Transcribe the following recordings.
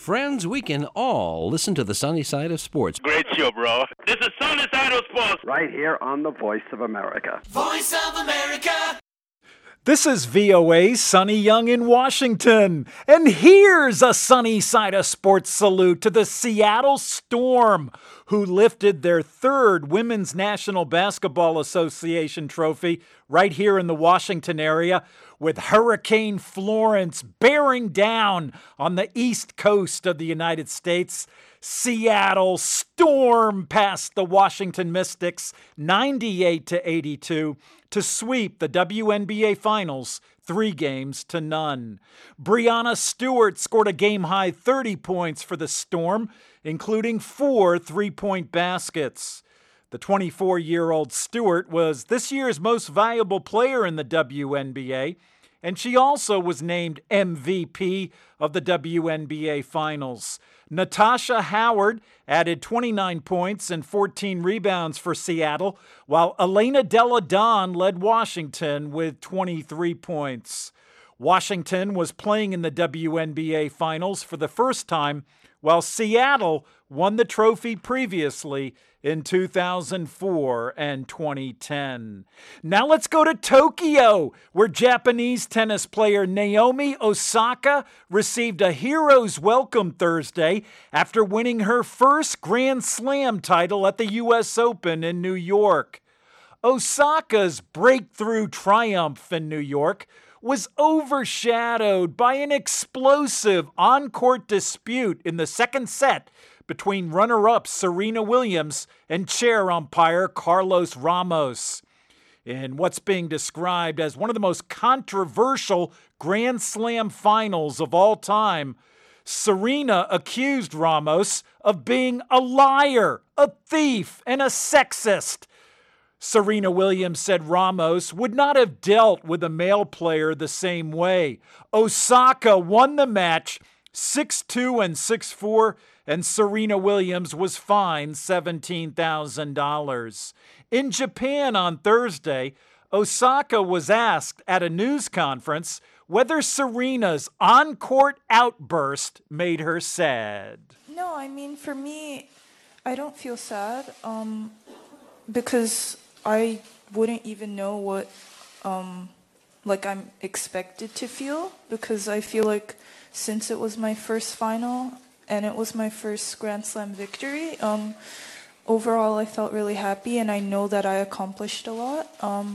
Friends, we can all listen to the sunny side of sports. Great show, bro. This is Sunny Side of Sports. Right here on the Voice of America. Voice of America. This is VOA's Sonny Young in Washington. And here's a sunny side of sports salute to the Seattle Storm, who lifted their third Women's National Basketball Association trophy right here in the Washington area, with Hurricane Florence bearing down on the east coast of the United States. Seattle Storm past the Washington Mystics 98-82 to sweep the WNBA Finals 3-0. Breanna Stewart scored a game-high 30 points for the Storm, including 4 3-point baskets. The 24-year-old Stewart was this year's most valuable player in the WNBA, and she also was named MVP of the WNBA Finals. Natasha Howard added 29 points and 14 rebounds for Seattle, while Elena Delle Donne led Washington with 23 points. Washington was playing in the WNBA Finals for the first time, while Seattle won the trophy previously in 2004 and 2010. Now let's go to Tokyo, where Japanese tennis player Naomi Osaka received a hero's welcome Thursday after winning her first Grand Slam title at the U.S. Open in New York. Osaka's breakthrough triumph in New York was overshadowed by an explosive on-court dispute in the second set between runner-up Serena Williams and chair umpire Carlos Ramos. In what's being described as one of the most controversial Grand Slam finals of all time, Serena accused Ramos of being a liar, a thief, and a sexist. Serena Williams said Ramos would not have dealt with a male player the same way. Osaka won the match 6-2 and 6-4, and Serena Williams was fined $17,000. In Japan on Thursday, Osaka was asked at a news conference whether Serena's on-court outburst made her sad. No, I mean, for me, I don't feel sad because I wouldn't even know what I'm expected to feel, because I feel like since it was my first final and it was my first Grand Slam victory, overall I felt really happy, and I know that I accomplished a lot.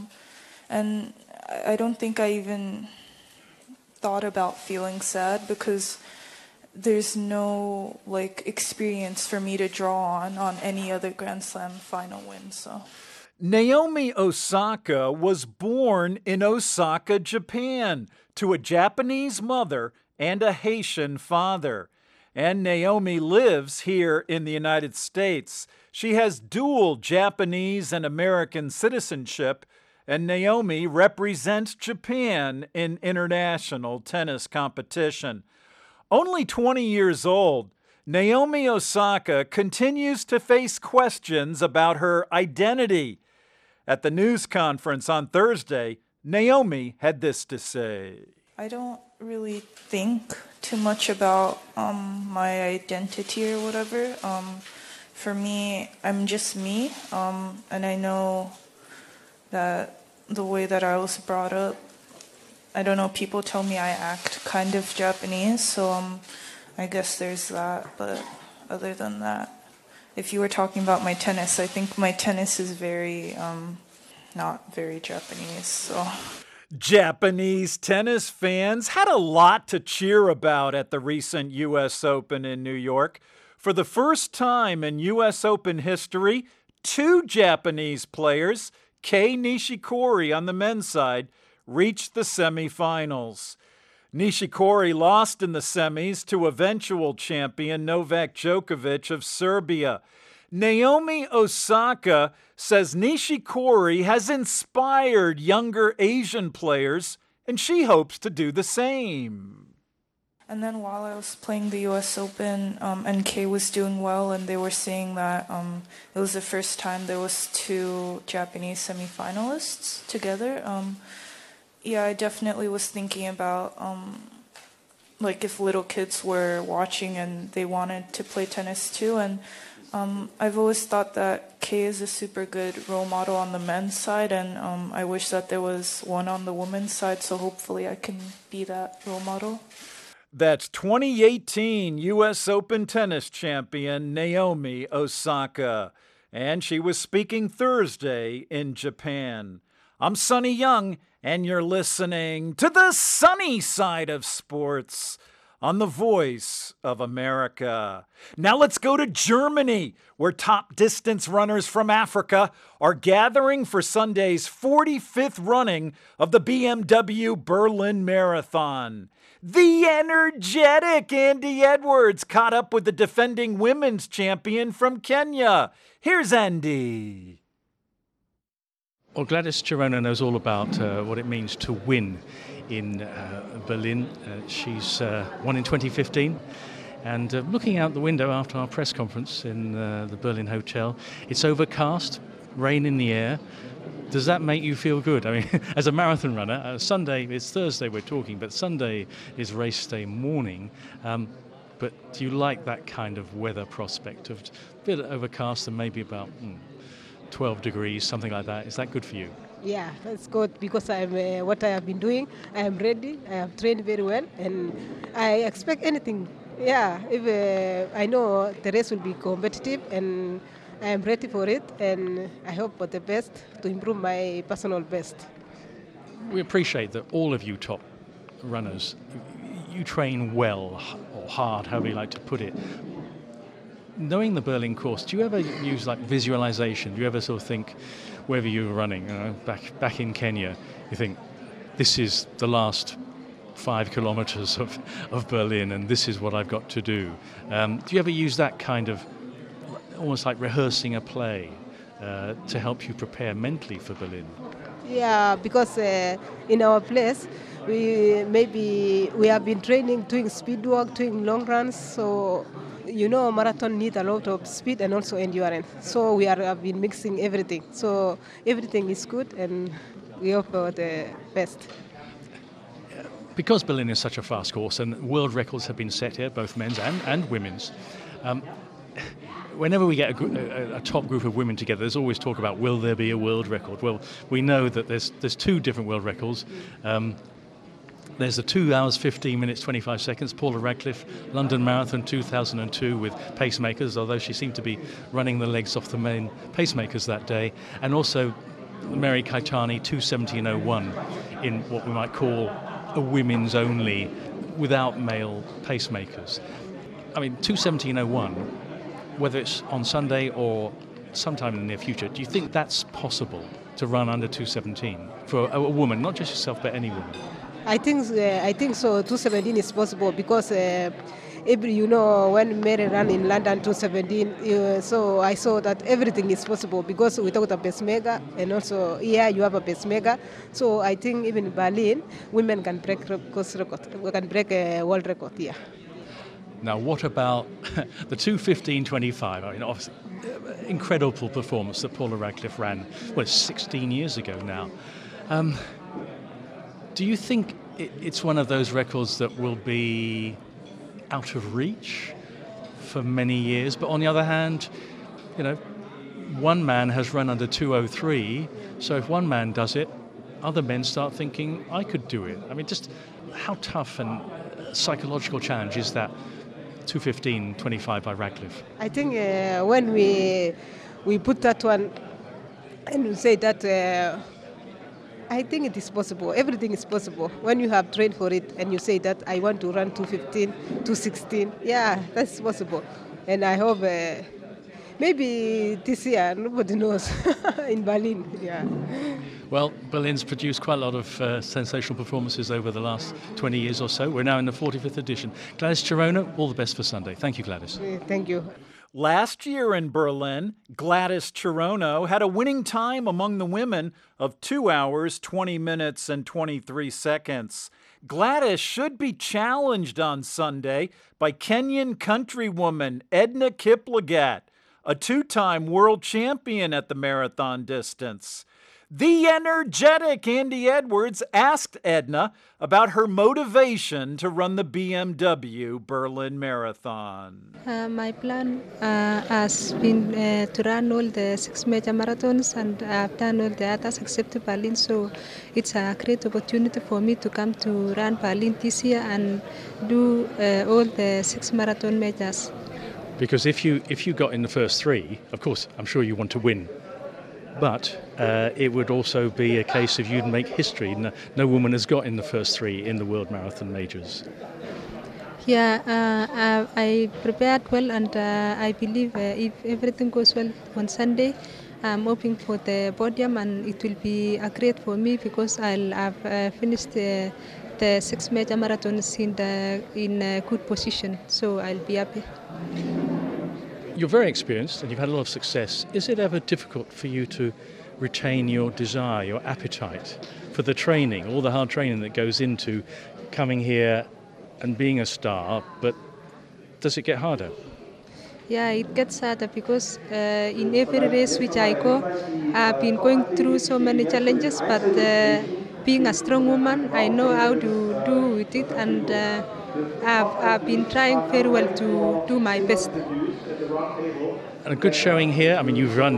And I don't think I even thought about feeling sad, because there's no experience for me to draw on any other Grand Slam final win. So Naomi Osaka was born in Osaka, Japan, to a Japanese mother and a Haitian father. And Naomi lives here in the United States. She has dual Japanese and American citizenship, and Naomi represents Japan in international tennis competition. Only 20 years old, Naomi Osaka continues to face questions about her identity. At the news conference on Thursday, Naomi had this to say. I don't really think too much about my identity or whatever. For me, I'm just me, and I know that the way that I was brought up, I don't know, people tell me I act kind of Japanese, so I guess there's that. But other than that, if you were talking about my tennis, I think my tennis is very not very Japanese. So Japanese tennis fans had a lot to cheer about at the recent U.S. Open in New York. For the first time in U.S. Open history, 2 Japanese players, Kei Nishikori on the men's side, reached the semifinals. Nishikori lost in the semis to eventual champion Novak Djokovic of Serbia. Naomi Osaka says Nishikori has inspired younger Asian players, and she hopes to do the same. And then while I was playing the U.S. Open, and Kei was doing well, and they were saying that it was the first time there was 2 Japanese semifinalists together. I definitely was thinking about like if little kids were watching and they wanted to play tennis too. And I've always thought that Kei is a super good role model on the men's side, and I wish that there was one on the women's side, so hopefully I can be that role model. That's 2018 U.S. Open tennis champion Naomi Osaka, and she was speaking Thursday in Japan. I'm Sonny Young, and you're listening to the sunny side of sports on the Voice of America. Now let's go to Germany, where top distance runners from Africa are gathering for Sunday's 45th running of the BMW Berlin Marathon. The energetic Andy Edwards caught up with the defending women's champion from Kenya. Here's Andy. Well, Gladys Cherona knows all about what it means to win in Berlin. She's won in 2015. And looking out the window after our press conference in the Berlin hotel, it's overcast, rain in the air. Does that make you feel good? I mean, as a marathon runner, Sunday, it's Thursday we're talking, but Sunday is race day morning. But do you like that kind of weather prospect of a bit overcast and maybe about 12 degrees, something like that? Is that good for you? Yeah, that's good because I'm what I have been doing. I am ready. I have trained very well, and I expect anything. Yeah, if I know the race will be competitive, and I am ready for it, and I hope for the best to improve my personal best. We appreciate that all of you top runners, you train well or hard, however you like to put it. Knowing the Berlin course, do you ever use like visualization? Do you ever sort of think, wherever you were running, back in Kenya, you think, this is the last 5 kilometers of Berlin and this is what I've got to do? Do you ever use that kind of, almost like rehearsing a play to help you prepare mentally for Berlin? Yeah, because in our place, we have been training, doing speed work, doing long runs, so marathon need a lot of speed and also endurance. So we have been mixing everything. So everything is good, and we hope for the best. Because Berlin is such a fast course and world records have been set here, both men's and women's, whenever we get a top group of women together, there's always talk about, will there be a world record? Well, we know that there's 2 different world records. There's the 2 hours, 15 minutes, 25 seconds, Paula Radcliffe, London Marathon 2002 with pacemakers, although she seemed to be running the legs off the main pacemakers that day. And also Mary Keitany 2:17:01 in what we might call a women's only, without male pacemakers. I mean, 2:17:01, whether it's on Sunday or sometime in the near future, do you think that's possible to run under 2:17 for a woman, not just yourself, but any woman? I think so. 2:17 is possible because when Mary ran in London 2:17, so I saw that everything is possible because without a pacemaker, and also here you have a pacemaker. So I think even in Berlin, women can break course record. We can break a world record here. Now, what about the 2:15:25? I mean, obviously, incredible performance that Paula Radcliffe ran, 16 years ago now. Do you think it's one of those records that will be out of reach for many years? But on the other hand, one man has run under 2:03, so if one man does it, other men start thinking, I could do it. I mean, just how tough and psychological challenge is that 2:15:25 by Radcliffe? I think when we put that one and we say that I think it is possible. Everything is possible. When you have trained for it and you say that I want to run 2:15, 2:16, yeah, that's possible. And I hope maybe this year, nobody knows, in Berlin, yeah. Well, Berlin's produced quite a lot of sensational performances over the last 20 years or so. We're now in the 45th edition. Gladys Cherona, all the best for Sunday. Thank you, Gladys. Thank you. Last year in Berlin, Gladys Cherona had a winning time among the women of 2 hours, 20 minutes, and 23 seconds. Gladys should be challenged on Sunday by Kenyan countrywoman Edna Kiplagat, a 2-time world champion at the marathon distance. The energetic Andy Edwards asked Edna about her motivation to run the BMW Berlin Marathon. My plan has been to run all the 6 major marathons, and I've done all the others except Berlin, so it's a great opportunity for me to come to run Berlin this year and do all the 6 marathon majors. Because if you got in the first 3, of course, I'm sure you want to win. But it would also be a case of you'd make history. No woman has got in the first 3 in the World Marathon Majors. Yeah, I prepared well, and I believe if everything goes well on Sunday, I'm hoping for the podium, and it will be great for me because I'll have finished the 6 major marathons in a good position, so I'll be happy. You're very experienced and you've had a lot of success. Is it ever difficult for you to retain your desire, your appetite for the training, all the hard training that goes into coming here and being a star, but does it get harder? Yeah, it gets harder because in every race which I go, I've been going through so many challenges, but being a strong woman, I know how to do with it, and I've been trying very well to do my best. And a good showing here. I mean, you've run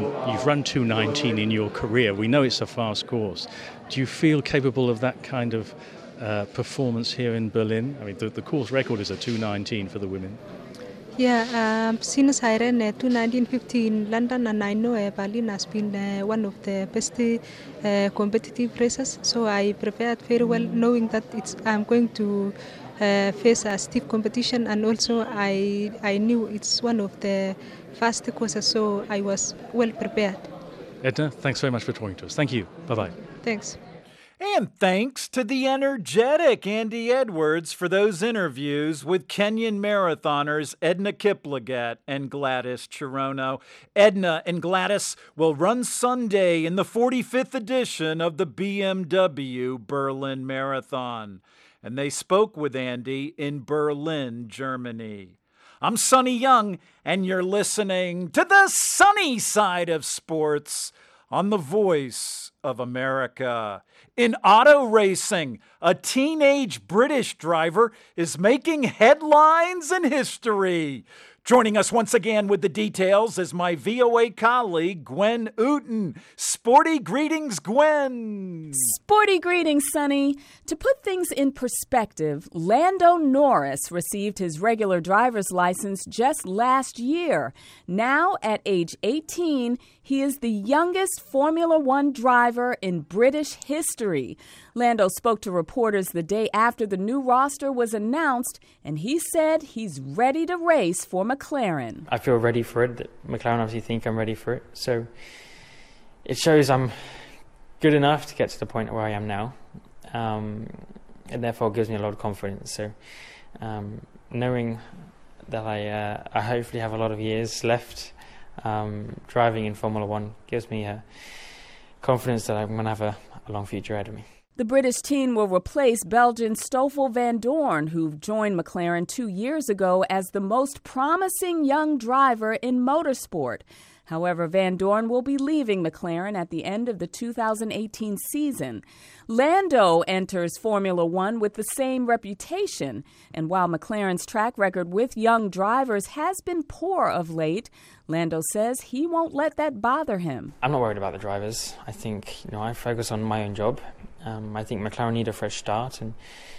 2:19 in your career. We know it's a fast course. Do you feel capable of that kind of performance here in Berlin? I mean, the course record is a 2:19 for the women. Yeah, since I ran 2:19.50 in London, and I know Berlin has been one of the best competitive races, so I prepared very well, knowing that I'm going to face a stiff competition, and also I knew it's one of the fast courses, so I was well prepared. Edna, thanks very much for talking to us. Thank you. Bye-bye. Thanks. And thanks to the energetic Andy Edwards for those interviews with Kenyan marathoners Edna Kiplagat and Gladys Chirono. Edna and Gladys will run Sunday in the 45th edition of the BMW Berlin Marathon. And they spoke with Andy in Berlin, Germany. I'm Sonny Young, and you're listening to the sunny side of sports on the Voice of America. In auto racing, a teenage British driver is making headlines and history. Joining us once again with the details is my VOA colleague, Gwen Ooten. Sporty greetings, Gwen. Sporty greetings, Sonny. To put things in perspective, Lando Norris received his regular driver's license just last year. Now, at age 18, he is the youngest Formula One driver in British history. Lando spoke to reporters the day after the new roster was announced, and he said he's ready to race for McLaren. I feel ready for it. McLaren obviously think I'm ready for it. So it shows I'm good enough to get to the point where I am now. And therefore gives me a lot of confidence. So knowing that I hopefully have a lot of years left driving in Formula One gives me confidence that I'm going to have a long future ahead of me. The British team will replace Belgian Stoffel van Dorn, who joined McLaren 2 years ago as the most promising young driver in motorsport. However, Van Dorn will be leaving McLaren at the end of the 2018 season. Lando enters Formula One with the same reputation, and while McLaren's track record with young drivers has been poor of late, Lando says he won't let that bother him. I'm not worried about the drivers. I think I focus on my own job. I think McLaren need a fresh start, and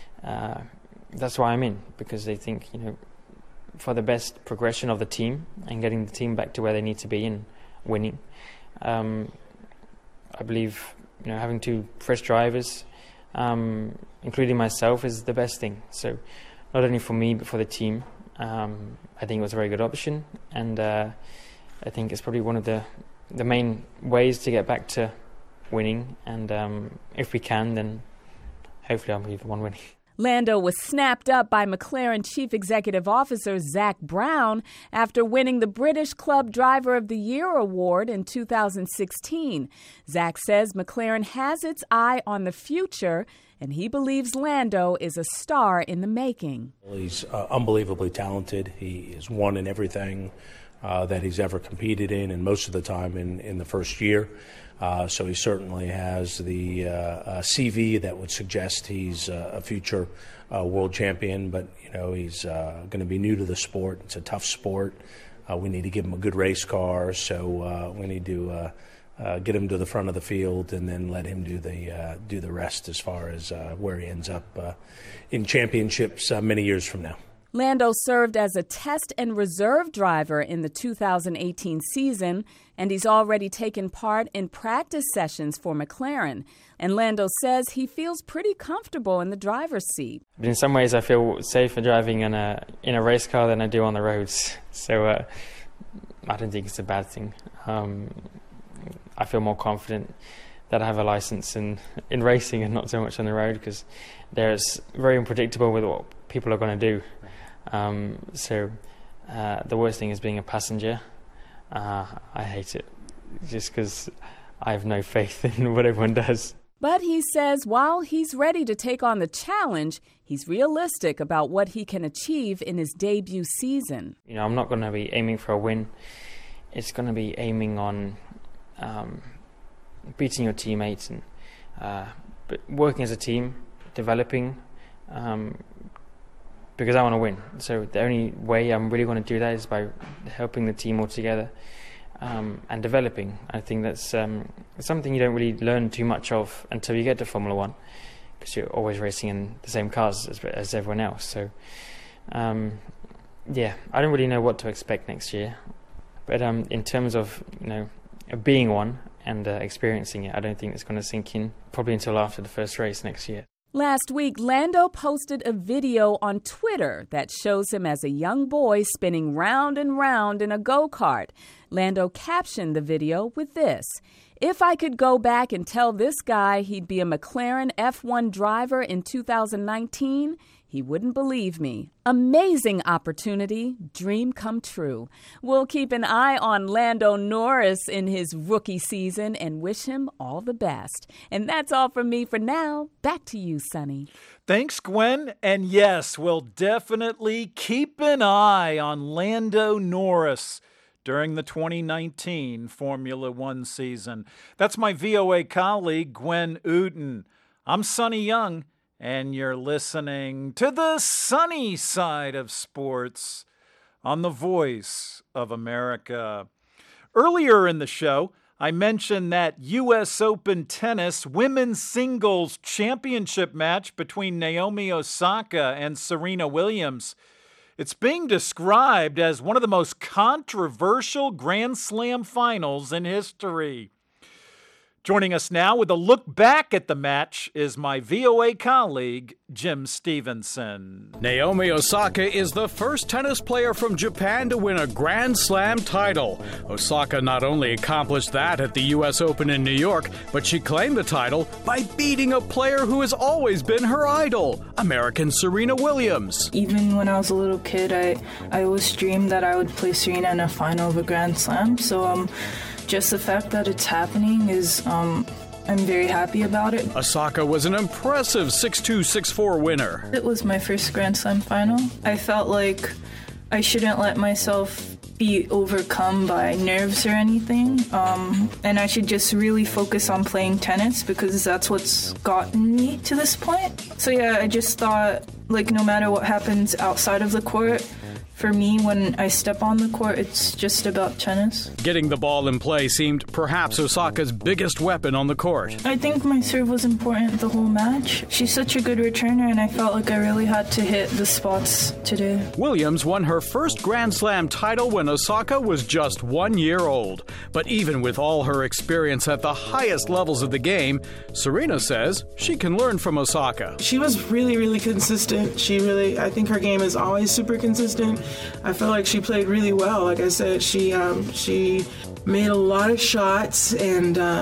that's why I'm in, because they think for the best progression of the team and getting the team back to where they need to be and winning. I believe having 2 fresh drivers, including myself, is the best thing. So not only for me but for the team, I think it was a very good option, and I think it's probably one of the main ways to get back to winning, and if we can, then hopefully I'll be the one winning. Lando was snapped up by McLaren Chief Executive Officer Zak Brown after winning the British Club Driver of the Year award in 2016. Zak says McLaren has its eye on the future, and he believes Lando is a star in the making. He's unbelievably talented. He is one in everything. that he's ever competed in, and most of the time in the first year. So he certainly has the CV that would suggest he's a future world champion. But he's going to be new to the sport. It's a tough sport. We need to give him a good race car. So we need to get him to the front of the field and then let him do the rest as far as where he ends up in championships many years from now. Lando served as a test and reserve driver in the 2018 season, and he's already taken part in practice sessions for McLaren. And Lando says he feels pretty comfortable in the driver's seat. In some ways, I feel safer driving in a race car than I do on the roads. So I don't think it's a bad thing. I feel more confident that I have a license in racing and not so much on the road, because there's very unpredictable with what people are going to do. So the worst thing is being a passenger. I hate it just because I have no faith in what everyone does. But he says while he's ready to take on the challenge, he's realistic about what he can achieve in his debut season. I'm not going to be aiming for a win. It's going to be aiming on beating your teammates and but working as a team, developing, because I want to win. So the only way I'm really going to do that is by helping the team all together and developing. I think that's something you don't really learn too much of until you get to Formula One, because you're always racing in the same cars as everyone else. So I don't really know what to expect next year. But in terms of being one and experiencing it, I don't think it's going to sink in probably until after the first race next year. Last week, Lando posted a video on Twitter that shows him as a young boy spinning round and round in a go-kart. Lando captioned the video with this: "If I could go back and tell this guy he'd be a McLaren F1 driver in 2019, he wouldn't believe me. Amazing opportunity, dream come true." We'll keep an eye on Lando Norris in his rookie season and wish him all the best. And that's all from me for now. Back to you, Sonny. Thanks, Gwen. And yes, we'll definitely keep an eye on Lando Norris during the 2019 Formula One season. That's my VOA colleague, Gwen Uten. I'm Sonny Young, and you're listening to the sunny side of sports on the Voice of America. Earlier in the show, I mentioned that U.S. Open tennis women's singles championship match between Naomi Osaka and Serena Williams. It's being described as one of the most controversial Grand Slam finals in history. Joining us now with a look back at the match is my VOA colleague, Jim Stevenson. Naomi Osaka is the first tennis player from Japan to win a Grand Slam title. Osaka not only accomplished that at the U.S. Open in New York, but she claimed the title by beating a player who has always been her idol, American Serena Williams. Even when I was a little kid, I always dreamed that I would play Serena in a final of a Grand Slam. So just the fact that it's happening is, I'm very happy about it. Osaka was an impressive 6-2, 6-4 winner. It was my first Grand Slam final. I felt like I shouldn't let myself be overcome by nerves or anything, and I should just really focus on playing tennis because that's what's gotten me to this point. So yeah, I just thought, like, no matter what happens outside of the court, for me, when I step on the court, it's just about tennis. Getting the ball in play seemed perhaps Osaka's biggest weapon on the court. I think my serve was important the whole match. She's such a good returner, and I felt like I really had to hit the spots today. Williams won her first Grand Slam title when Osaka was just 1 year old. But even with all her experience at the highest levels of the game, Serena says she can learn from Osaka. She was really, really consistent. I think her game is always super consistent. I feel like she played really well. Like I said, she made a lot of shots, and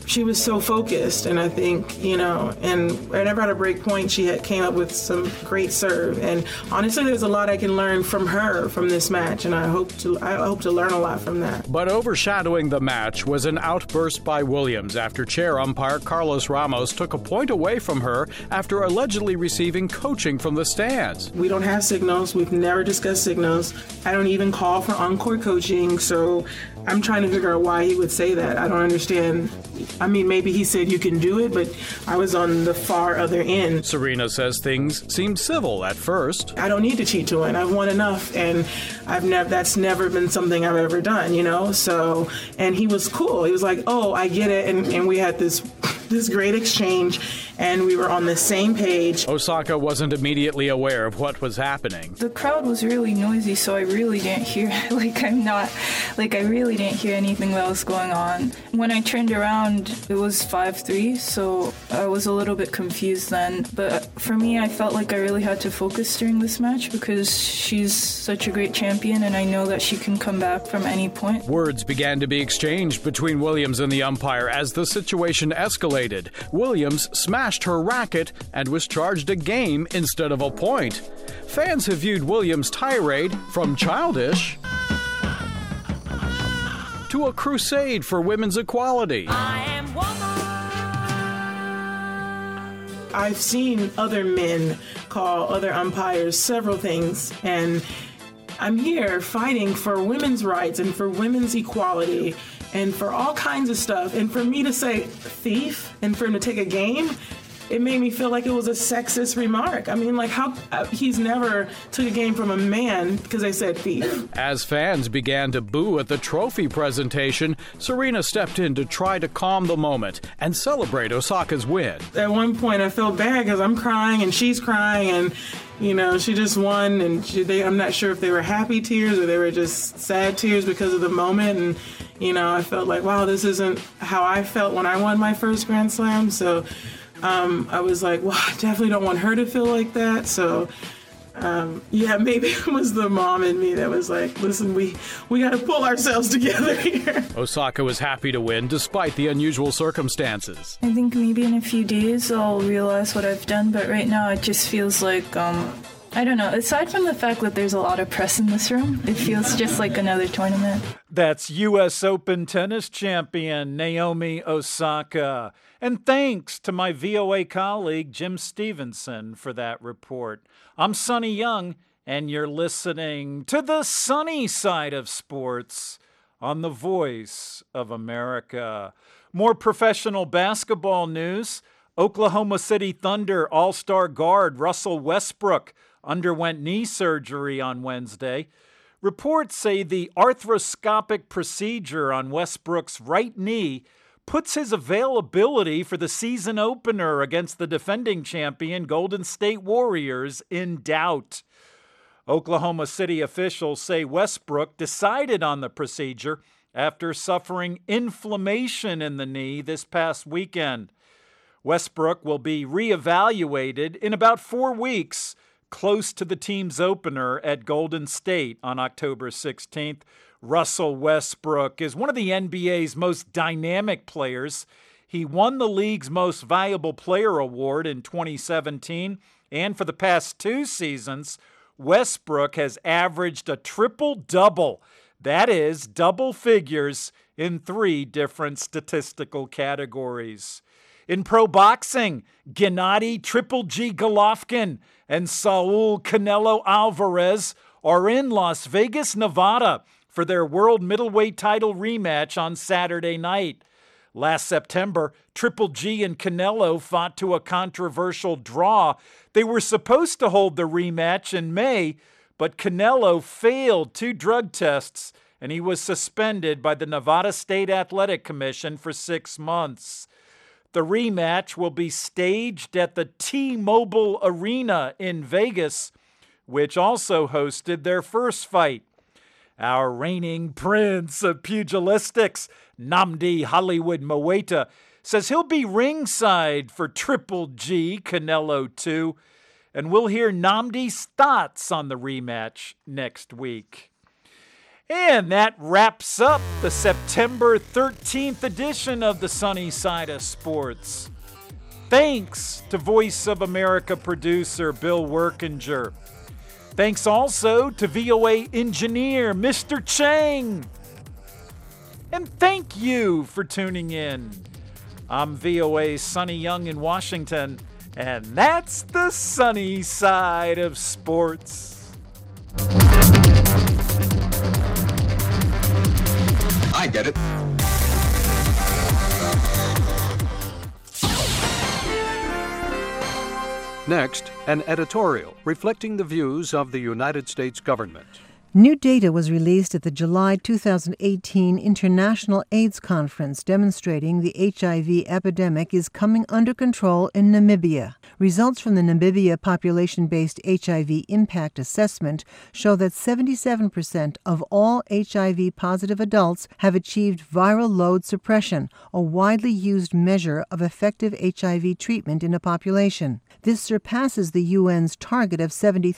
she was so focused, and I think, and whenever at a break point, she came up with some great serve. And honestly, there's a lot I can learn from her from this match, and I hope to learn a lot from that. But overshadowing the match was an outburst by Williams after chair umpire Carlos Ramos took a point away from her after allegedly receiving coaching from the stands. We don't have signals. We've never discussed signals. I don't even call for on-court coaching, so I'm trying to figure out why he would say that. I don't understand. I mean, maybe he said you can do it, but I was on the far other end. Serena says things seemed civil at first. I don't need to cheat to win. I've won enough, and that's never been something I've ever done, So, and he was cool. He was like, oh, I get it, and we had this great exchange, and we were on the same page. Osaka wasn't immediately aware of what was happening. The crowd was really noisy, so I really didn't hear, I really didn't hear anything that was going on. When I turned around, it was 5-3, so I was a little bit confused then. But for me, I felt like I really had to focus during this match because she's such a great champion, and I know that she can come back from any point. Words began to be exchanged between Williams and the umpire as the situation escalated. Williams smashed her racket and was charged a game instead of a point. Fans have viewed Williams' tirade from childish to a crusade for women's equality. I've seen other men call other umpires several things, and I'm here fighting for women's rights and for women's equality and for all kinds of stuff. And for me to say thief and for him to take a game, it made me feel like it was a sexist remark. I mean, how he's never took a game from a man because they said thief. As fans began to boo at the trophy presentation, Serena stepped in to try to calm the moment and celebrate Osaka's win. At one point, I felt bad because I'm crying and she's crying, and she just won, and I'm not sure if they were happy tears or they were just sad tears because of the moment. And I felt like, wow, this isn't how I felt when I won my first Grand Slam. So I was like, well, I definitely don't want her to feel like that. So, maybe it was the mom in me that was like, listen, we got to pull ourselves together here. Osaka was happy to win despite the unusual circumstances. I think maybe in a few days I'll realize what I've done, but right now it just feels like, I don't know, aside from the fact that there's a lot of press in this room, it feels just like another tournament. That's U.S. Open tennis champion Naomi Osaka. And thanks to my VOA colleague Jim Stevenson for that report. I'm Sonny Young, and you're listening to the sunny side of sports on the Voice of America. More professional basketball news. Oklahoma City Thunder All-Star guard Russell Westbrook underwent knee surgery on Wednesday. Reports say the arthroscopic procedure on Westbrook's right knee puts his availability for the season opener against the defending champion Golden State Warriors in doubt. Oklahoma City officials say Westbrook decided on the procedure after suffering inflammation in the knee this past weekend. Westbrook will be reevaluated in about 4 weeks, close to the team's opener at Golden State on October 16th. Russell Westbrook is one of the NBA's most dynamic players. He won the league's Most Valuable Player award in 2017, and for the past 2 seasons, Westbrook has averaged a triple-double. That is, double figures in 3 different statistical categories. In pro boxing, Gennady Triple G Golovkin and Saul Canelo Alvarez are in Las Vegas, Nevada for their world middleweight title rematch on Saturday night. Last September, Triple G and Canelo fought to a controversial draw. They were supposed to hold the rematch in May, but Canelo failed 2 drug tests, and he was suspended by the Nevada State Athletic Commission for 6 months. The rematch will be staged at the T-Mobile Arena in Vegas, which also hosted their first fight. Our reigning prince of pugilistics, Nnamdi Hollywood Moeta, says he'll be ringside for Triple G Canelo 2, and we'll hear Nnamdi's thoughts on the rematch next week. And that wraps up the September 13th edition of the Sunny Side of Sports. Thanks to Voice of America producer Bill Workinger. Thanks also to VOA engineer Mr. Chang. And thank you for tuning in. I'm VOA's Sonny Young in Washington, and that's the Sunny Side of Sports. I get it. Next, an editorial reflecting the views of the United States government. New data was released at the July 2018 International AIDS Conference demonstrating the HIV epidemic is coming under control in Namibia. Results from the Namibia population-based HIV impact assessment show that 77% of all HIV-positive adults have achieved viral load suppression, a widely used measure of effective HIV treatment in a population. This surpasses the UN's target of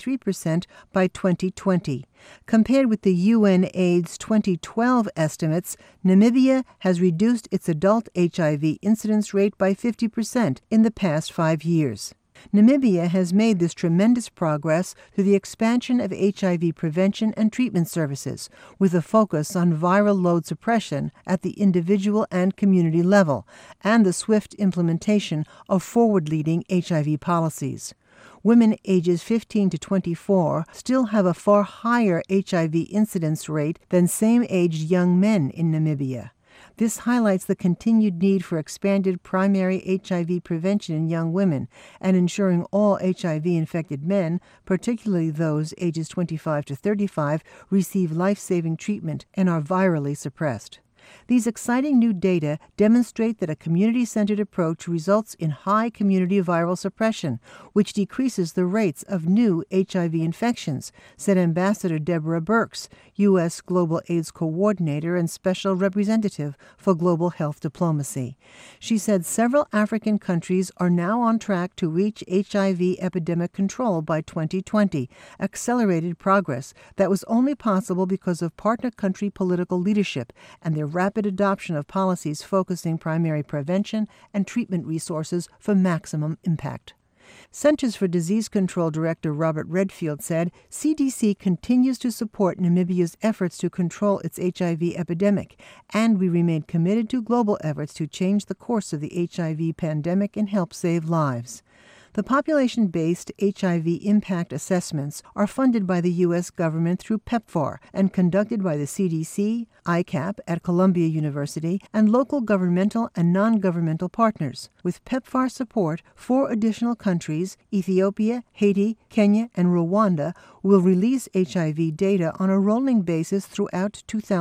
73% by 2020. Compared with the UN AIDS 2012 estimates, Namibia has reduced its adult HIV incidence rate by 50% in the past 5 years. Namibia has made this tremendous progress through the expansion of HIV prevention and treatment services, with a focus on viral load suppression at the individual and community level, and the swift implementation of forward-leading HIV policies. Women ages 15 to 24 still have a far higher HIV incidence rate than same-aged young men in Namibia. This highlights the continued need for expanded primary HIV prevention in young women and ensuring all HIV-infected men, particularly those ages 25 to 35, receive life-saving treatment and are virally suppressed. These exciting new data demonstrate that a community-centered approach results in high community viral suppression, which decreases the rates of new HIV infections, said Ambassador Deborah Birx, U.S. Global AIDS Coordinator and Special Representative for Global Health Diplomacy. She said several African countries are now on track to reach HIV epidemic control by 2020, accelerated progress that was only possible because of partner country political leadership and their rapid adoption of policies focusing primary prevention and treatment resources for maximum impact. Centers for Disease Control Director Robert Redfield said CDC continues to support Namibia's efforts to control its HIV epidemic, and we remain committed to global efforts to change the course of the HIV pandemic and help save lives. The population-based HIV impact assessments are funded by the U.S. government through PEPFAR and conducted by the CDC, ICAP at Columbia University, and local governmental and non-governmental partners. With PEPFAR support, 4 additional countries, Ethiopia, Haiti, Kenya, and Rwanda, will release HIV data on a rolling basis throughout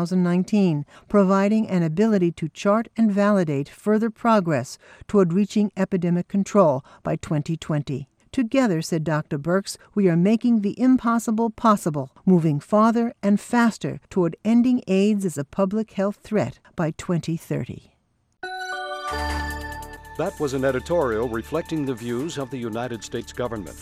2019, providing an ability to chart and validate further progress toward reaching epidemic control by 2020. Together, said Dr. Birx, we are making the impossible possible, moving farther and faster toward ending AIDS as a public health threat by 2030. That was an editorial reflecting the views of the United States government.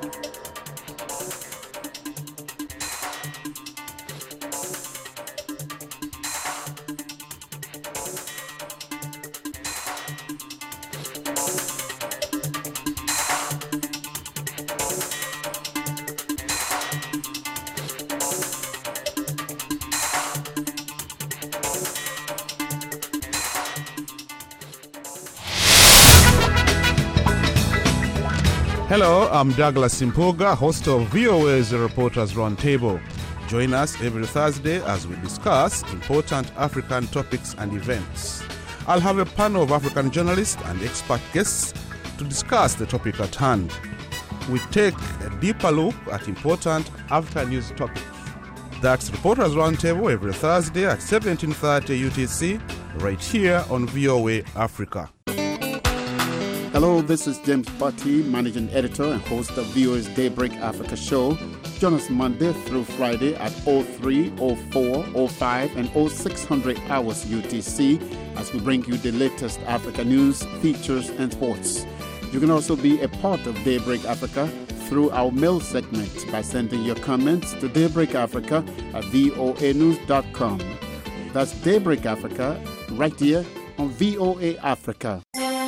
Hello, I'm Douglas Simpoga, host of VOA's Reporters Roundtable. Join us every Thursday as we discuss important African topics and events. I'll have a panel of African journalists and expert guests to discuss the topic at hand. We take a deeper look at important African news topics. That's Reporters Roundtable every Thursday at 17:30 UTC, right here on VOA Africa. Hello, this is James Butty, Managing Editor and host of VOA's Daybreak Africa show. Join us Monday through Friday at 03, 04, 05, and 0600 hours UTC as we bring you the latest Africa news, features, and sports. You can also be a part of Daybreak Africa through our mail segment by sending your comments to Daybreak Africa at voanews.com. That's Daybreak Africa, right here on VOA Africa.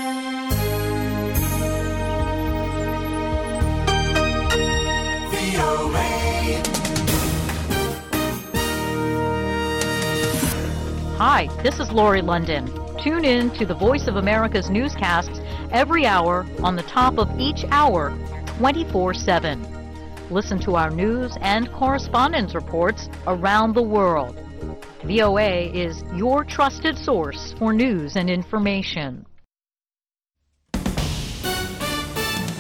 Hi, this is Lori London. Tune in to the Voice of America's newscasts every hour on the top of each hour, 24/7. Listen to our news and correspondence reports around the world. VOA is your trusted source for news and information.